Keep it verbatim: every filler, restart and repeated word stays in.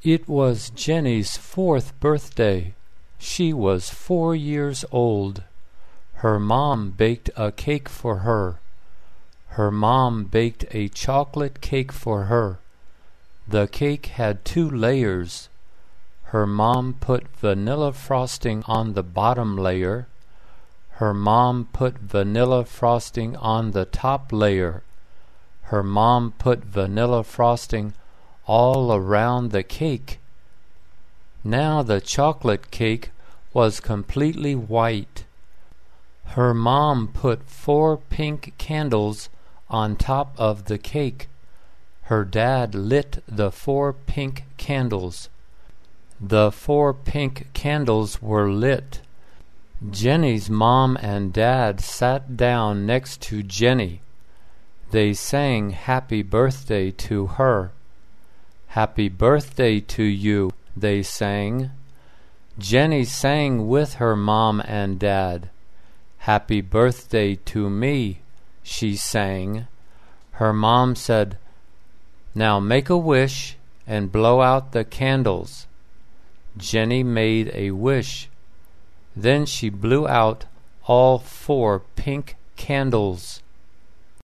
It was Jenny's fourth birthday. She was four years old. Her mom baked a cake for her. Her mom baked a chocolate cake for her. The cake had two layers. Her mom put vanilla frosting on the bottom layer. Her mom put vanilla frosting on the top layer. Her mom put vanilla frosting all around the cake. Now the chocolate cake was completely white. Her mom put four pink candles on top of the cake. Her dad lit the four pink candles. The four pink candles were lit. Jenny's mom and dad sat down next to Jenny. They sang happy birthday to her. Happy birthday to you, they sang. Jenny sang with her mom and dad. Happy birthday to me, she sang. Her mom said, "Now make a wish and blow out the candles." Jenny made a wish. Then she blew out all four pink candles.